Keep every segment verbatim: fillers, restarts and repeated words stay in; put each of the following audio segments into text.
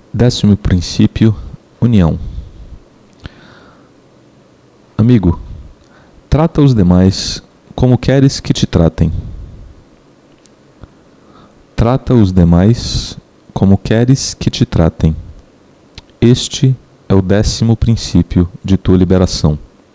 Décimo princípio, união. Amigo, trata os demais como queres que te tratem. Trata os demais como queres que te tratem. Este é o décimo princípio de tua liberação.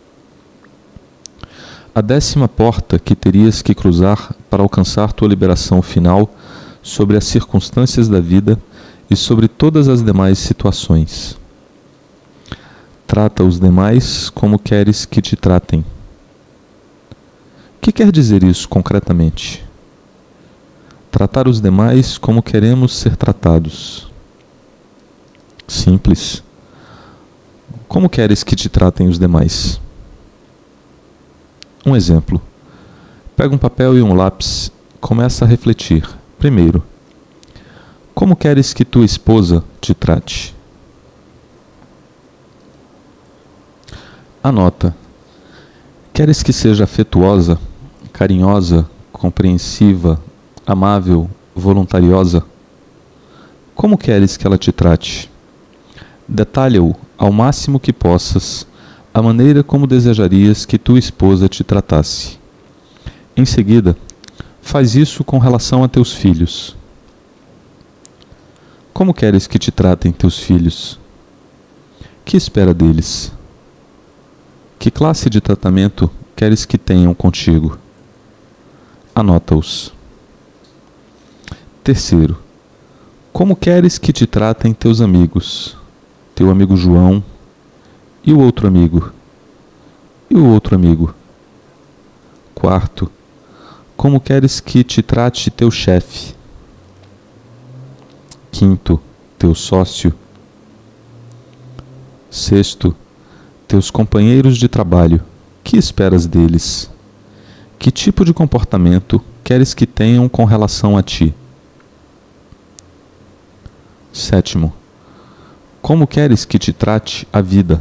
A décima porta que terias que cruzar para alcançar tua liberação final sobre as circunstâncias da vida e sobre todas as demais situações. Trata os demais como queres que te tratem. O que quer dizer isso concretamente? Tratar os demais como queremos ser tratados. Simples. Como queres que te tratem os demais? Um exemplo. Pega um papel e um lápis, começa a refletir. Primeiro, como queres que tua esposa te trate? Anota. Queres que seja afetuosa, carinhosa, compreensiva, amável, voluntariosa? Como queres que ela te trate? Detalha-o ao máximo que possas, a maneira como desejarias que tua esposa te tratasse. Em seguida, faz isso com relação a teus filhos. Como queres que te tratem teus filhos? Que espera deles? Que classe de tratamento queres que tenham contigo? Anota-os. Terceiro, como queres que te tratem teus amigos? Teu amigo João e o outro amigo? E o outro amigo? Quarto, como queres que te trate teu chefe? Quinto, teu sócio. Sexto, teus companheiros de trabalho. Que esperas deles? Que tipo de comportamento queres que tenham com relação a ti? Sétimo, como queres que te trate a vida?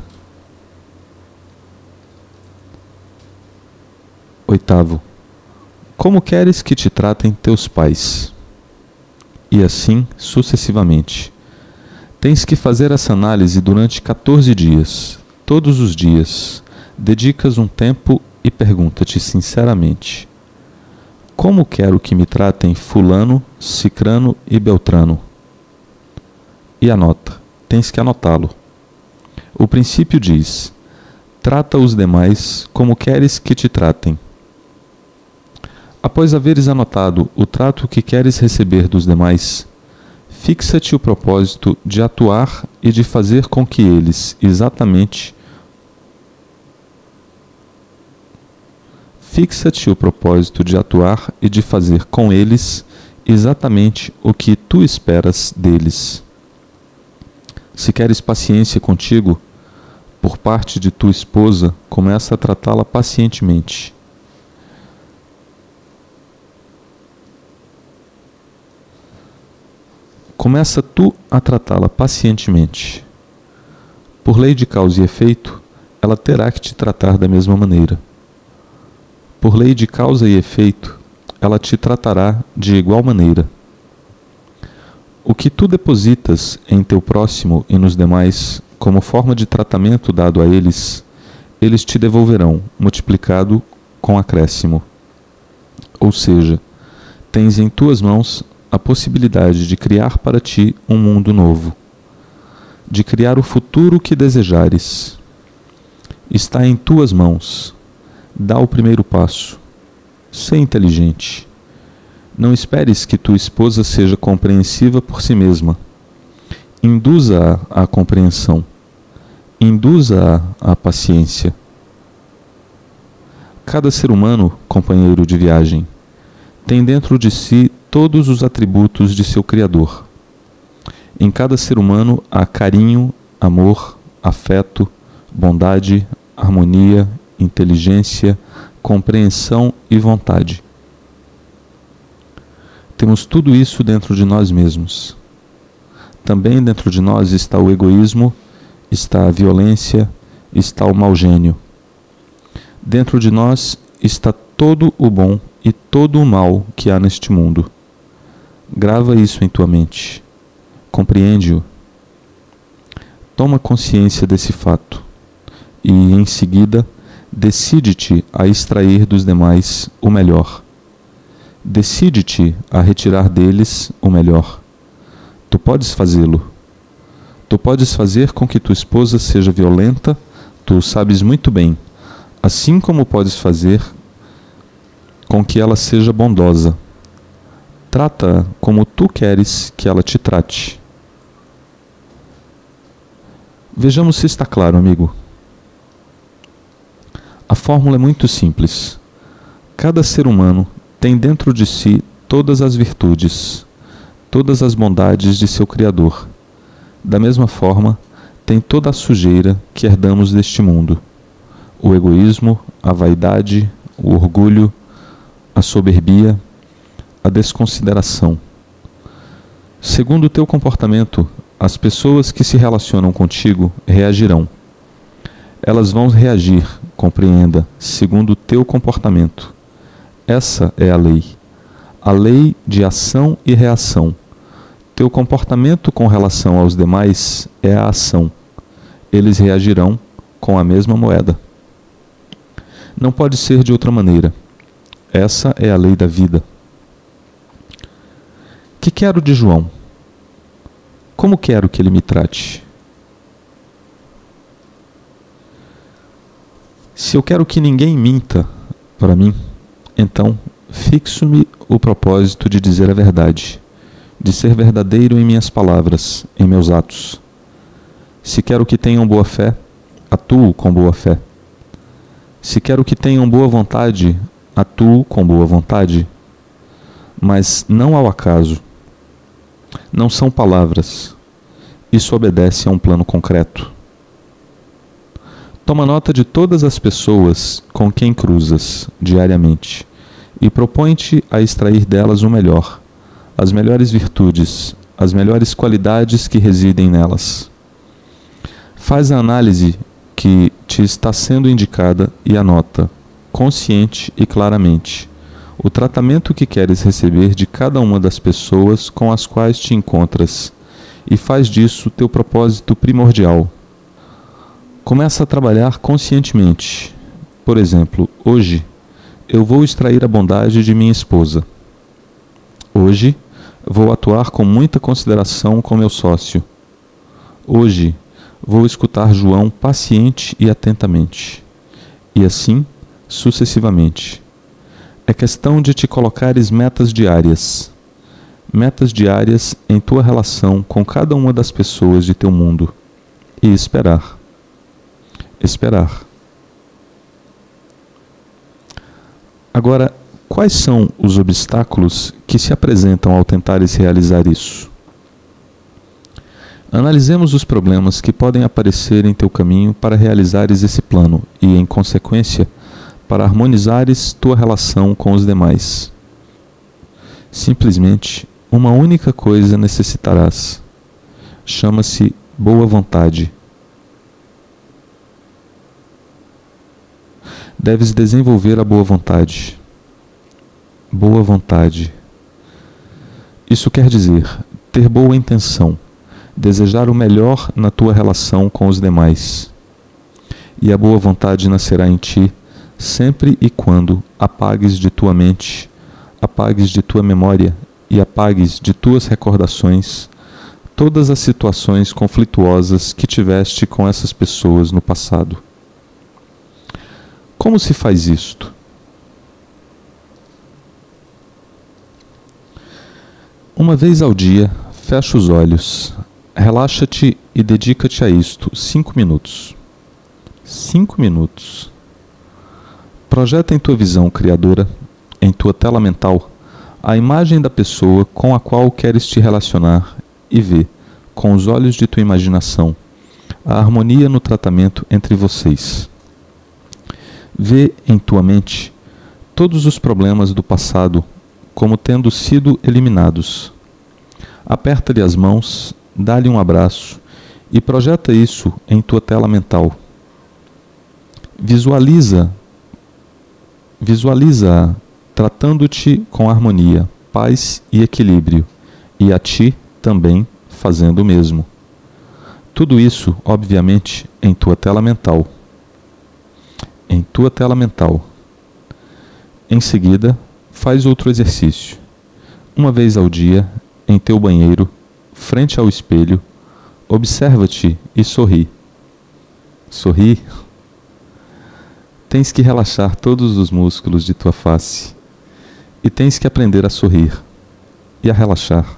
Oitavo, como queres que te tratem teus pais? E assim sucessivamente. Tens que fazer essa análise durante quatorze dias. Todos os dias, dedicas um tempo e pergunta-te sinceramente: como quero que me tratem fulano, cicrano e beltrano? E anota, tens que anotá-lo. O princípio diz: trata os demais como queres que te tratem. Após haveres anotado o trato que queres receber dos demais, fixa-te o propósito de atuar e de fazer com que eles exatamente Fixa-te o propósito de atuar e de fazer com eles exatamente o que tu esperas deles. Se queres paciência contigo, por parte de tua esposa, começa a tratá-la pacientemente. Começa tu a tratá-la pacientemente. Por lei de causa e efeito, ela terá que te tratar da mesma maneira. Por lei de causa e efeito, ela te tratará de igual maneira. O que tu depositas em teu próximo e nos demais, como forma de tratamento dado a eles, eles te devolverão, multiplicado com acréscimo. Ou seja, tens em tuas mãos a possibilidade de criar para ti um mundo novo, de criar o futuro que desejares. Está em tuas mãos. Dá o primeiro passo. Sê inteligente. Não esperes que tua esposa seja compreensiva por si mesma. Induza-a à compreensão. Induza-a à paciência. Cada ser humano, companheiro de viagem, tem dentro de si todos os atributos de seu Criador. Em cada ser humano há carinho, amor, afeto, bondade, harmonia, inteligência, compreensão e vontade. Temos tudo isso dentro de nós mesmos. Também dentro de nós está o egoísmo, está a violência, está o mau gênio. Dentro de nós está todo o bom e todo o mal que há neste mundo. Grava isso em tua mente. Compreende-o. Toma consciência desse fato e, em seguida, decide-te a extrair dos demais o melhor. Decide-te a retirar deles o melhor. Tu podes fazê-lo. Tu podes fazer com que tua esposa seja violenta, tu sabes muito bem, assim como podes fazer com que ela seja bondosa. Trata-a como tu queres que ela te trate. Vejamos se está claro, amigo. A fórmula é muito simples. Cada ser humano tem dentro de si todas as virtudes, todas as bondades de seu Criador. Da mesma forma, tem toda a sujeira que herdamos deste mundo: o egoísmo, a vaidade, o orgulho, a soberbia, a desconsideração. Segundo o teu comportamento, as pessoas que se relacionam contigo reagirão. Elas vão reagir, compreenda, segundo o teu comportamento. Essa é a lei. A lei de ação e reação. Teu comportamento com relação aos demais é a ação. Eles reagirão com a mesma moeda. Não pode ser de outra maneira. Essa é a lei da vida. Que quero de João? Como quero que ele me trate? Se eu quero que ninguém minta para mim, então fixo-me o propósito de dizer a verdade, de ser verdadeiro em minhas palavras, em meus atos. Se quero que tenham boa fé, atuo com boa fé. Se quero que tenham boa vontade, atuo com boa vontade. Mas não ao acaso. Não são palavras. Isso obedece a um plano concreto. Toma nota de todas as pessoas com quem cruzas diariamente e propõe-te a extrair delas o melhor, as melhores virtudes, as melhores qualidades que residem nelas. Faz a análise que te está sendo indicada e anota, consciente e claramente, o tratamento que queres receber de cada uma das pessoas com as quais te encontras, e faz disso teu propósito primordial. Começa a trabalhar conscientemente. Por exemplo, hoje eu vou extrair a bondade de minha esposa. Hoje vou atuar com muita consideração com meu sócio. Hoje vou escutar João paciente e atentamente. E assim, sucessivamente. É questão de te colocares metas diárias. Metas diárias em tua relação com cada uma das pessoas de teu mundo. E esperar. Esperar. Agora, quais são os obstáculos que se apresentam ao tentares realizar isso? Analisemos os problemas que podem aparecer em teu caminho para realizares esse plano e, em consequência, para harmonizares tua relação com os demais. Simplesmente, uma única coisa necessitarás. Chama-se boa vontade. Deves desenvolver a boa vontade. Boa vontade. Isso quer dizer ter boa intenção, desejar o melhor na tua relação com os demais. E a boa vontade nascerá em ti sempre e quando apagues de tua mente, apagues de tua memória e apagues de tuas recordações todas as situações conflituosas que tiveste com essas pessoas no passado. Como se faz isto? Uma vez ao dia, fecha os olhos, relaxa-te e dedica-te a isto cinco minutos. Cinco minutos. Projeta em tua visão criadora, em tua tela mental, a imagem da pessoa com a qual queres te relacionar e vê, com os olhos de tua imaginação, a harmonia no tratamento entre vocês. Vê em tua mente todos os problemas do passado como tendo sido eliminados. Aperta-lhe as mãos, dá-lhe um abraço e projeta isso em tua tela mental. Visualiza, visualiza-a tratando-te com harmonia, paz e equilíbrio, e a ti também fazendo o mesmo. Tudo isso, obviamente, em tua tela mental. Em tua tela mental. Em seguida, faz outro exercício. Uma vez ao dia, em teu banheiro, frente ao espelho, observa-te e sorri. Sorri. Tens que relaxar todos os músculos de tua face. E tens que aprender a sorrir e a relaxar.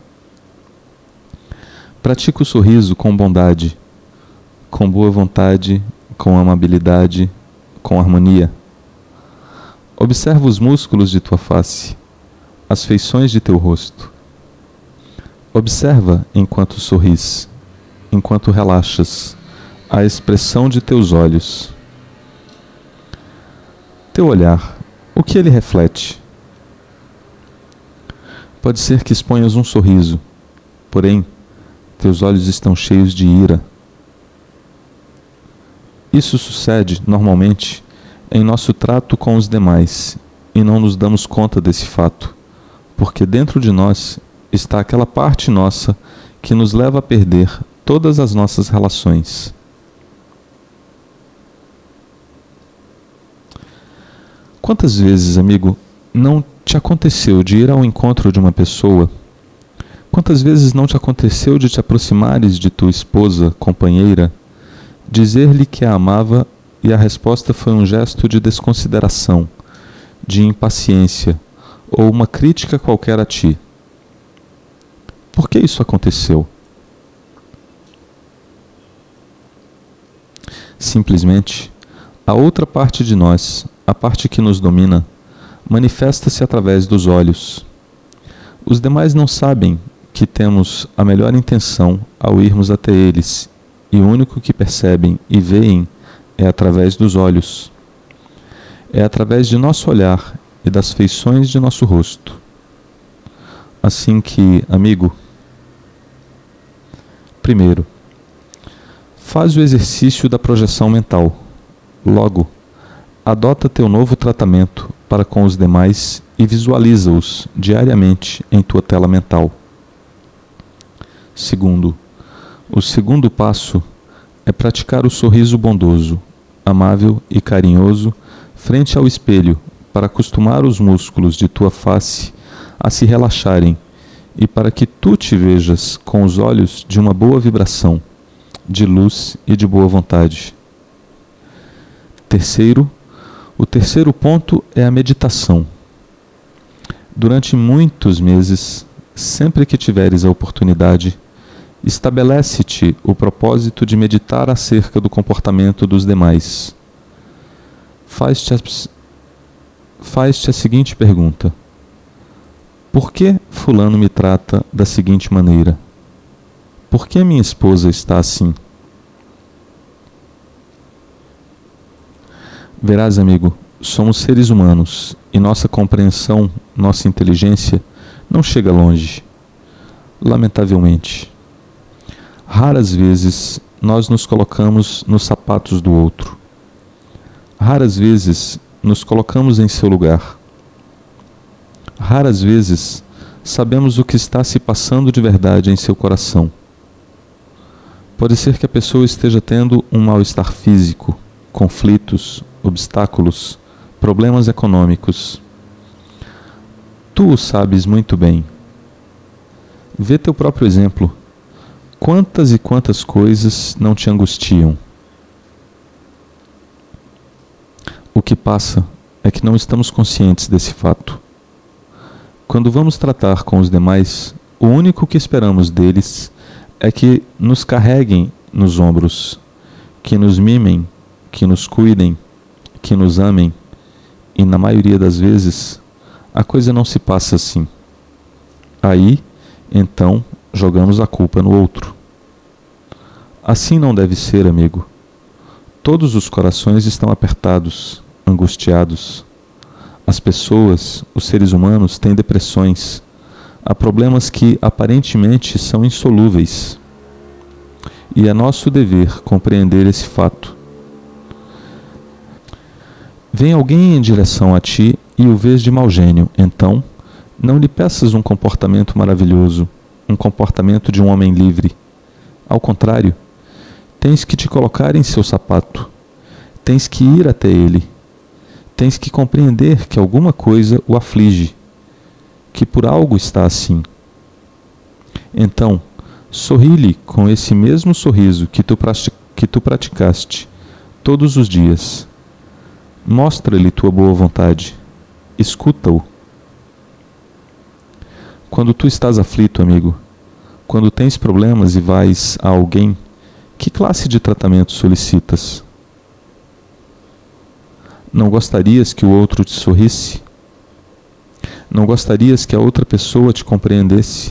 Pratica o sorriso com bondade, com boa vontade, com amabilidade, com harmonia. Observa os músculos de tua face, as feições de teu rosto. Observa enquanto sorris, enquanto relaxas, a expressão de teus olhos. Teu olhar, o que ele reflete? Pode ser que exponhas um sorriso, porém, teus olhos estão cheios de ira. Isso sucede, normalmente, em nosso trato com os demais, e não nos damos conta desse fato, porque dentro de nós está aquela parte nossa que nos leva a perder todas as nossas relações. Quantas vezes, amigo, não te aconteceu de ir ao encontro de uma pessoa? Quantas vezes não te aconteceu de te aproximares de tua esposa, companheira, dizer-lhe que a amava e a resposta foi um gesto de desconsideração, de impaciência ou uma crítica qualquer a ti? Por que isso aconteceu? Simplesmente, a outra parte de nós, a parte que nos domina, manifesta-se através dos olhos. Os demais não sabem que temos a melhor intenção ao irmos até eles, e o único que percebem e veem é através dos olhos. É através de nosso olhar e das feições de nosso rosto. Assim que, amigo, primeiro, faz o exercício da projeção mental. Logo, adota teu novo tratamento para com os demais e visualiza-os diariamente em tua tela mental. Segundo, o segundo passo é praticar o sorriso bondoso, amável e carinhoso frente ao espelho para acostumar os músculos de tua face a se relaxarem e para que tu te vejas com os olhos de uma boa vibração, de luz e de boa vontade. Terceiro, o terceiro ponto é a meditação. Durante muitos meses, sempre que tiveres a oportunidade, estabelece-te o propósito de meditar acerca do comportamento dos demais. Faz-te a, faz-te a seguinte pergunta: por que fulano me trata da seguinte maneira? Por que minha esposa está assim? Verás, amigo, somos seres humanos e nossa compreensão, nossa inteligência não chega longe. Lamentavelmente, raras vezes nós nos colocamos nos sapatos do outro. Raras vezes nos colocamos em seu lugar. Raras vezes sabemos o que está se passando de verdade em seu coração. Pode ser que a pessoa esteja tendo um mal-estar físico, conflitos, obstáculos, problemas econômicos. Tu o sabes muito bem. Vê teu próprio exemplo. Quantas e quantas coisas não te angustiam? O que passa é que não estamos conscientes desse fato. Quando vamos tratar com os demais, o único que esperamos deles é que nos carreguem nos ombros, que nos mimem, que nos cuidem, que nos amem, e na maioria das vezes a coisa não se passa assim. Aí, então, jogamos a culpa no outro. Assim não deve ser, amigo. Todos os corações estão apertados, angustiados. As pessoas, os seres humanos, têm depressões. Há problemas que aparentemente são insolúveis. E é nosso dever compreender esse fato. Vem alguém em direção a ti e o vês de mau gênio, então não lhe peças um comportamento maravilhoso, um comportamento de um homem livre. Ao contrário, Tens que te colocar em seu sapato. Tens que ir até ele. Tens que compreender que alguma coisa o aflige, que por algo está assim. Então, sorri-lhe com esse mesmo sorriso que tu, que tu praticaste todos os dias. Mostra-lhe tua boa vontade. Escuta-o. Quando tu estás aflito, amigo, quando tens problemas e vais a alguém, que classe de tratamento solicitas? Não gostarias que o outro te sorrisse? Não gostarias que a outra pessoa te compreendesse?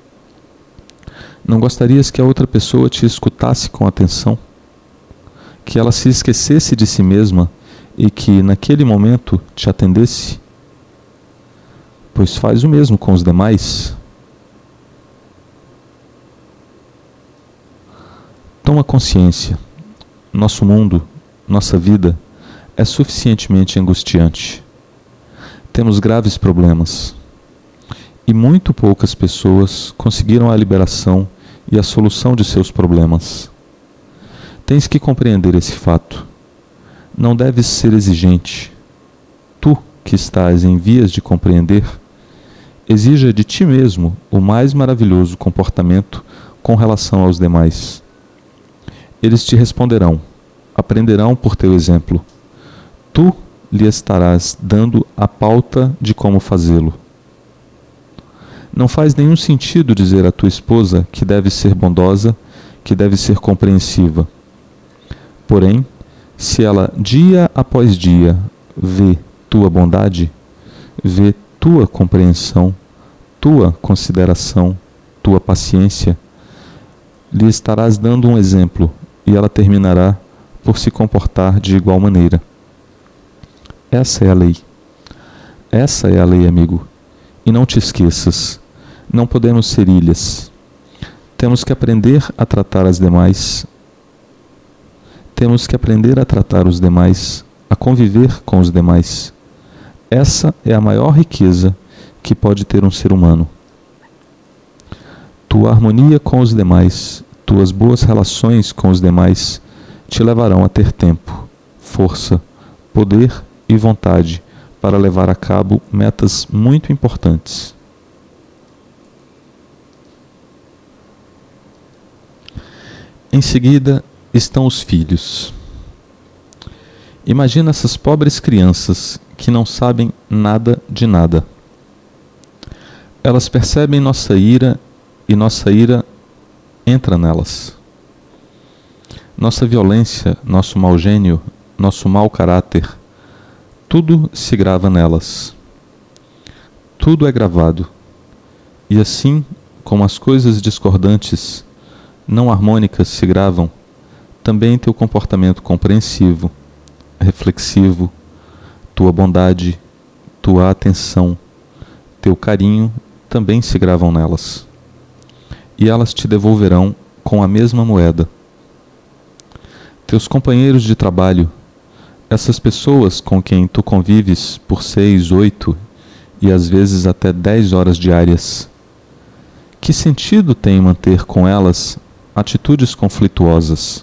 Não gostarias que a outra pessoa te escutasse com atenção? Que ela se esquecesse de si mesma e que, naquele momento, te atendesse? Pois faz o mesmo com os demais. Toma consciência. Nosso mundo, nossa vida, é suficientemente angustiante. Temos graves problemas. E muito poucas pessoas conseguiram a liberação e a solução de seus problemas. Tens que compreender esse fato. Não deves ser exigente. Tu, que estás em vias de compreender, exija de ti mesmo o mais maravilhoso comportamento com relação aos demais. Eles te responderão, aprenderão por teu exemplo. Tu lhe estarás dando a pauta de como fazê-lo. Não faz nenhum sentido dizer à tua esposa que deve ser bondosa, que deve ser compreensiva. Porém, se ela dia após dia vê tua bondade, vê tua compreensão, tua consideração, tua paciência, lhe estarás dando um exemplo e ela terminará por se comportar de igual maneira. Essa é a lei. Essa é a lei, amigo. E não te esqueças, não podemos ser ilhas. Temos que aprender a tratar as demais. Temos que aprender a tratar os demais, a conviver com os demais. Essa é a maior riqueza que pode ter um ser humano. Tua harmonia com os demais, tuas boas relações com os demais, te levarão a ter tempo, força, poder e vontade para levar a cabo metas muito importantes. Em seguida estão os filhos. Imagina essas pobres crianças que não sabem nada de nada. Elas percebem nossa ira e nossa ira entra nelas. Nossa violência, nosso mau gênio, nosso mau caráter, tudo se grava nelas. Tudo é gravado. E assim como as coisas discordantes, não harmônicas se gravam, também teu comportamento compreensivo, reflexivo, tua bondade, tua atenção, teu carinho também se gravam nelas. E elas te devolverão com a mesma moeda. Teus companheiros de trabalho, essas pessoas com quem tu convives por seis, oito e às vezes até dez horas diárias, que sentido tem manter com elas atitudes conflituosas?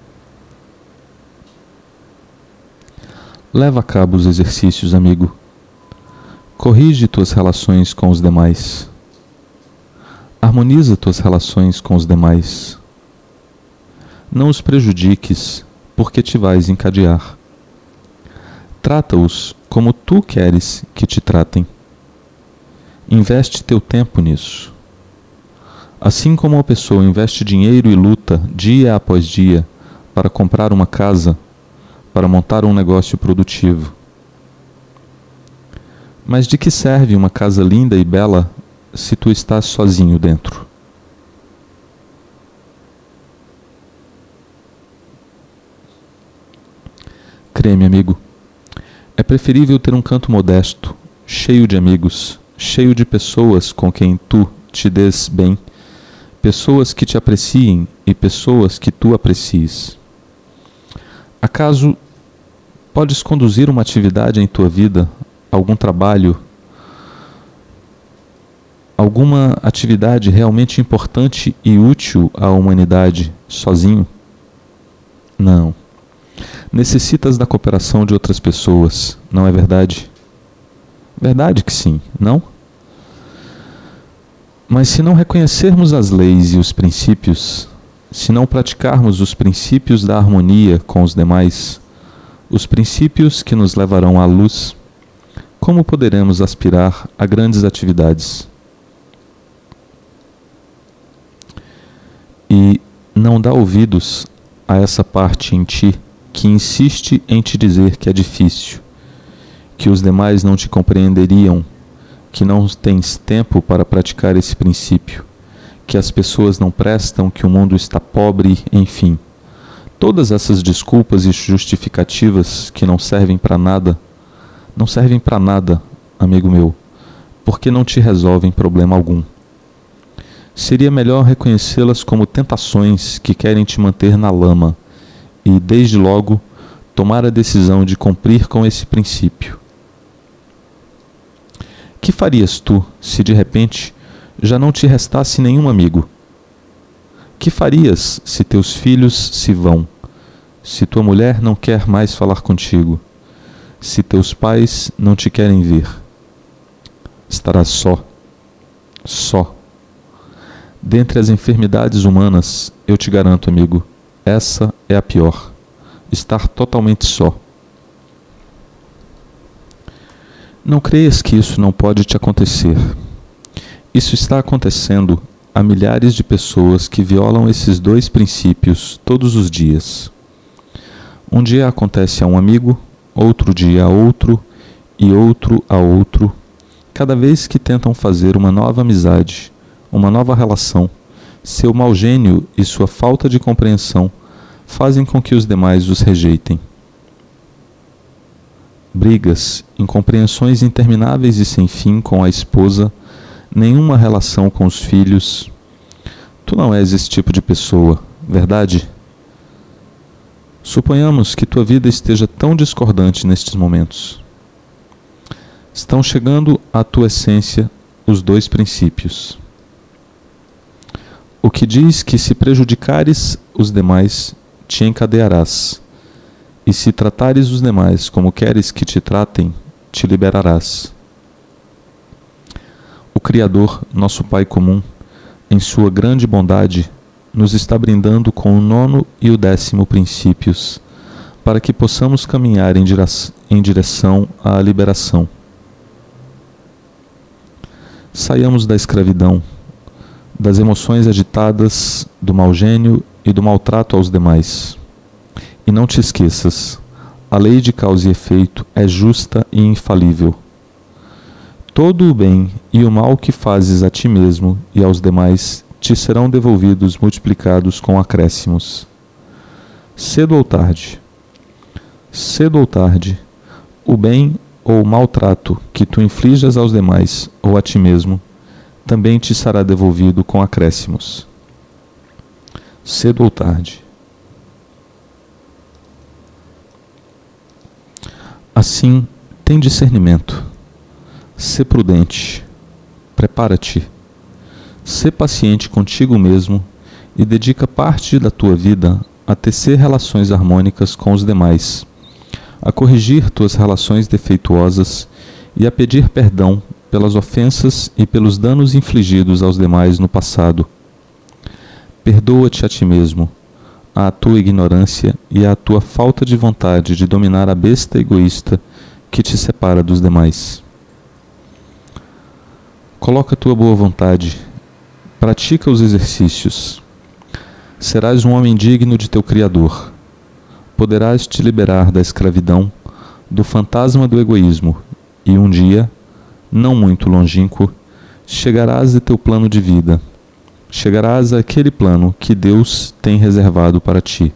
Leva a cabo os exercícios, amigo. Corrige tuas relações com os demais. Harmoniza tuas relações com os demais. Não os prejudiques, porque te vais encadear. Trata-os como tu queres que te tratem. Investe teu tempo nisso. Assim como uma pessoa investe dinheiro e luta dia após dia para comprar uma casa, para montar um negócio produtivo. Mas de que serve uma casa linda e bela se tu estás sozinho dentro? Crê-me, amigo, é preferível ter um canto modesto, cheio de amigos, cheio de pessoas com quem tu te des bem, pessoas que te apreciem e pessoas que tu aprecies. Acaso podes conduzir uma atividade em tua vida, algum trabalho, alguma atividade realmente importante e útil à humanidade sozinho? Não. Necessitas da cooperação de outras pessoas, não é verdade? Verdade que sim, não? Mas se não reconhecermos as leis e os princípios, se não praticarmos os princípios da harmonia com os demais, os princípios que nos levarão à luz, como poderemos aspirar a grandes atividades? E não dá ouvidos a essa parte em ti que insiste em te dizer que é difícil, que os demais não te compreenderiam, que não tens tempo para praticar esse princípio, que as pessoas não prestam, que o mundo está pobre, enfim. Todas essas desculpas e justificativas que não servem para nada, não servem para nada, amigo meu, porque não te resolvem problema algum. Seria melhor reconhecê-las como tentações que querem te manter na lama e, desde logo, tomar a decisão de cumprir com esse princípio. Que farias tu se, de repente, já não te restasse nenhum amigo? Que farias se teus filhos se vão, se tua mulher não quer mais falar contigo, se teus pais não te querem ver? Estarás só, só. Dentre as enfermidades humanas, eu te garanto, amigo, essa é a pior, estar totalmente só. Não creias que isso não pode te acontecer. Isso está acontecendo a milhares de pessoas que violam esses dois princípios todos os dias. Um dia acontece a um amigo, outro dia a outro e outro a outro, cada vez que tentam fazer uma nova amizade, uma nova relação. Seu mau gênio e sua falta de compreensão fazem com que os demais os rejeitem. Brigas, incompreensões intermináveis e sem fim com a esposa, nenhuma relação com os filhos. Tu não és esse tipo de pessoa, verdade? Suponhamos que tua vida esteja tão discordante nestes momentos. Estão chegando à tua essência os dois princípios. O que diz que se prejudicares os demais, te encadearás, e se tratares os demais como queres que te tratem, te liberarás. O Criador, nosso Pai comum, em sua grande bondade, nos está brindando com o nono e o décimo princípios, para que possamos caminhar em direção, em direção à liberação. Saiamos da escravidão, das emoções agitadas, do mau gênio e do maltrato aos demais. E não te esqueças, a lei de causa e efeito é justa e infalível. Todo o bem e o mal que fazes a ti mesmo e aos demais te serão devolvidos multiplicados com acréscimos. Cedo ou tarde, cedo ou tarde, o bem ou o maltrato que tu inflijas aos demais ou a ti mesmo também te será devolvido com acréscimos. Cedo ou tarde. Assim, tem discernimento. Sê prudente. Prepara-te. Sê paciente contigo mesmo e dedica parte da tua vida a tecer relações harmônicas com os demais, a corrigir tuas relações defeituosas e a pedir perdão pelas ofensas e pelos danos infligidos aos demais no passado. Perdoa-te a ti mesmo, à tua ignorância e à tua falta de vontade de dominar a besta egoísta que te separa dos demais. Coloca a tua boa vontade, pratica os exercícios. Serás um homem digno de teu Criador. Poderás te liberar da escravidão, do fantasma do egoísmo, e um dia, não muito longínquo, chegarás a teu plano de vida. Chegarás àquele plano que Deus tem reservado para ti.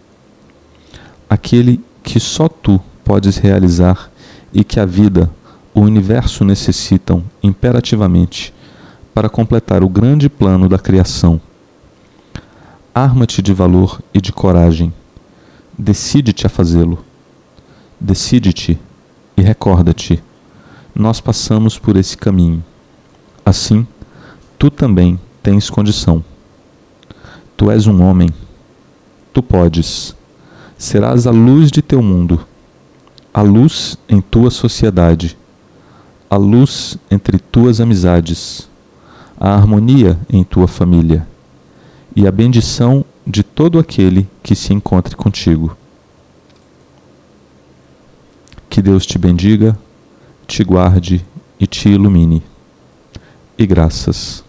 Aquele que só tu podes realizar e que a vida, o universo necessitam imperativamente para completar o grande plano da criação. Arma-te de valor e de coragem. Decide-te a fazê-lo. Decide-te e recorda-te. Nós passamos por esse caminho. Assim, tu também tens condição. Tu és um homem. Tu podes. Serás a luz de teu mundo, a luz em tua sociedade, a luz entre tuas amizades, a harmonia em tua família e a bendição de todo aquele que se encontre contigo. Que Deus te bendiga, te guarde e te ilumine. E graças.